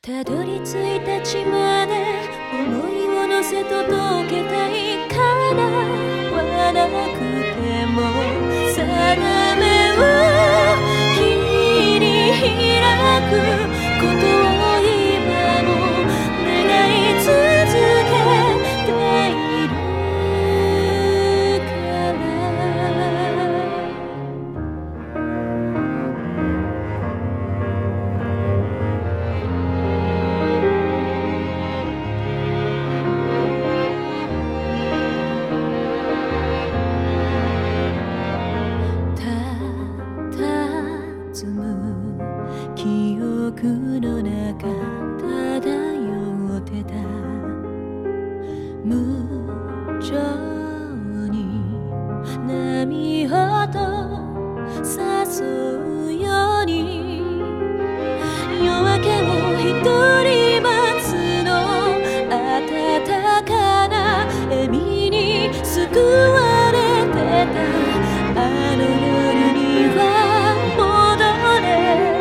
たどり着いた地まで思いを乗せ届けたい叶わなくても定めを切り開くことを今も願い続けている記憶の中漂ってた無情に波ほど誘うように夜明けを一人待つの暖かな笑みに救われてたあの夜には戻れ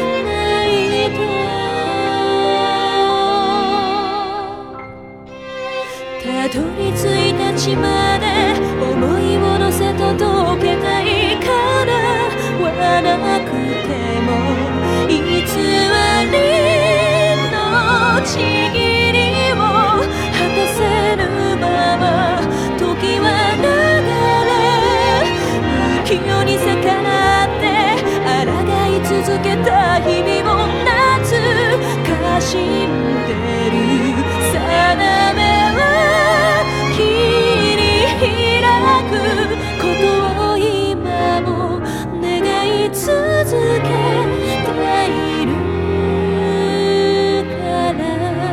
たどり着いた地まで思いを乗せ届けたい叶わなくても偽りのちぎりを果たせぬまま時は流れ浮世に逆らって抗い続けた日々を懐かしんでる定めことを今も願い続けているから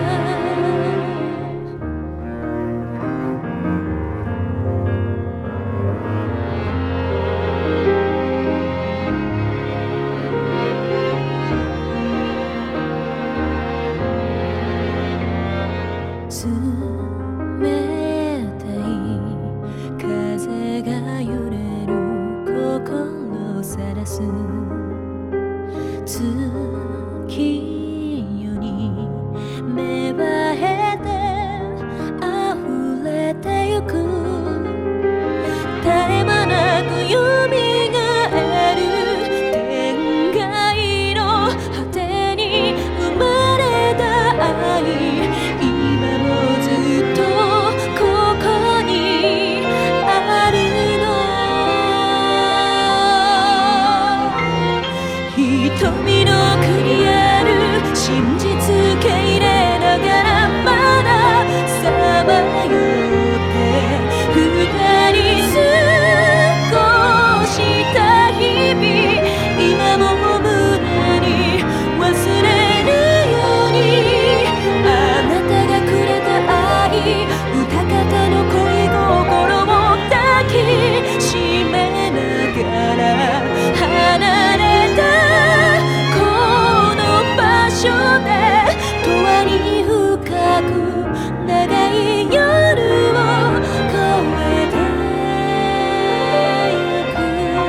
冷たい風が揺れる心をさらす月夜に芽生えて溢れてゆく絶え間なくよみがえる天涯の果てに生まれた愛今もずっとここにあるの瞳の奥にある真実受け入れながらまださまよって二人過ごした日々今も胸に忘れぬようにあなたがくれた愛歌方の恋心を抱きしめながら離れたこの場所で永遠に深く長い夜を越えてゆく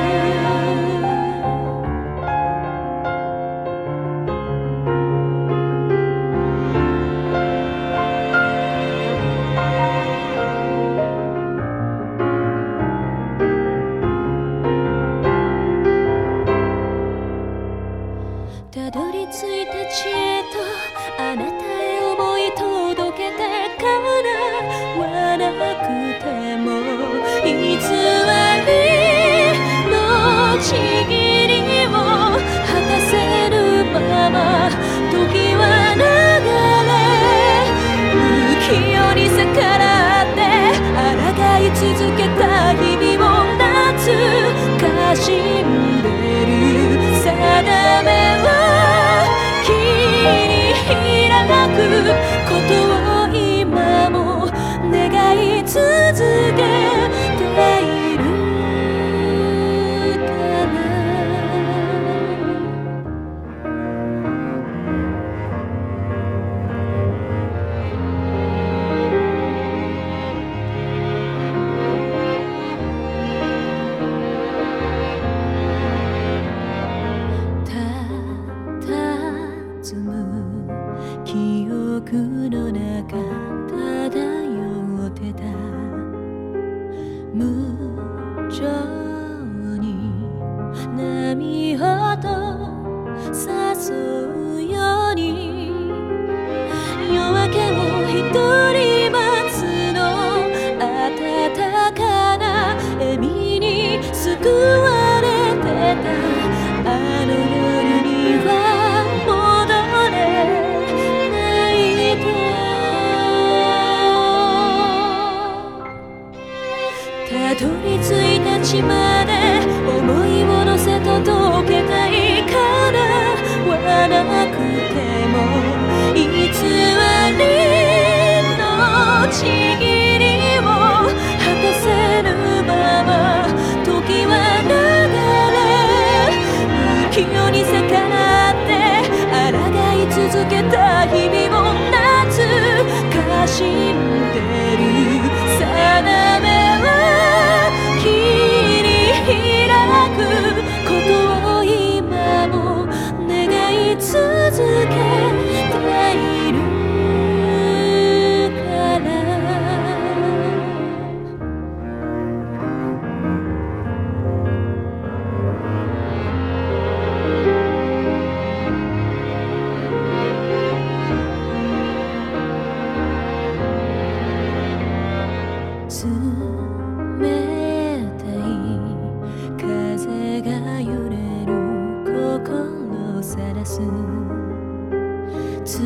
たどり着いた地へとあなたへ思い届けて叶わなくても偽りのちぎりを果たせるまま時は流れ浮世に逆らって抗い続けた日々を懐かしんでる定めを切り開くことを今も願い続けている記憶の中漂ってた無情に波ほど誘うように夜明けを一人待つの暖かな笑みに救われてたあの夜には戻れないとたどり着いた地まで思いを乗せ届けたいからはなくても偽りのちぎりを果たせぬまま時は流れ浮世に逆らって抗い続けた日々を懐かしんでる定めは切り開くことを今も願い続けている冷たい風が揺れる心を晒す月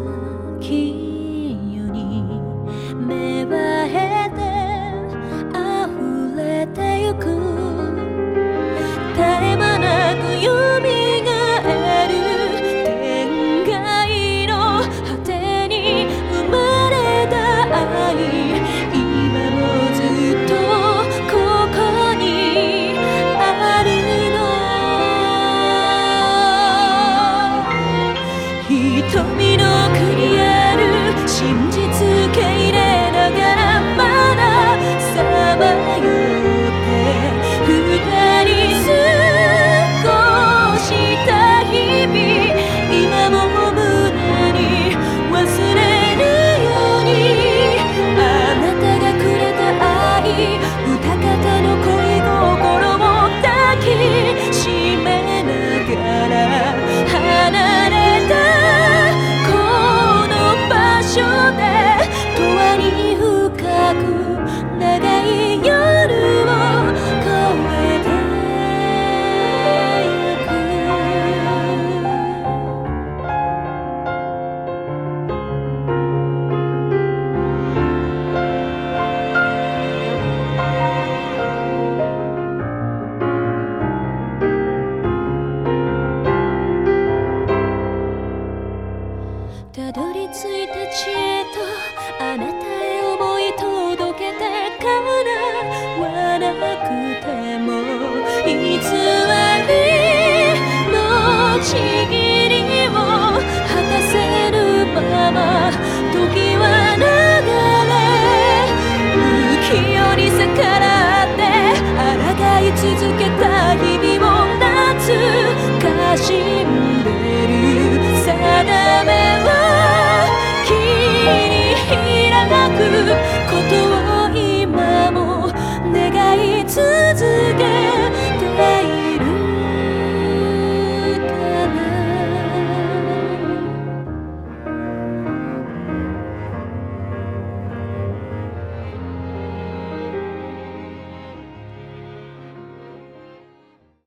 夜に芽生えて溢れてゆく絶え間なくよみがえる天涯の果てに生まれた愛今もずっとここにあるの瞳の奥にある真実受け入れながらまださまよって二人過ごした日々今も胸に忘れるようにあなたがくれた愛歌方の恋心を抱きしめながら離れたこの場所で永遠に深く長い夜を越えてゆくたどり着いた地へとあなた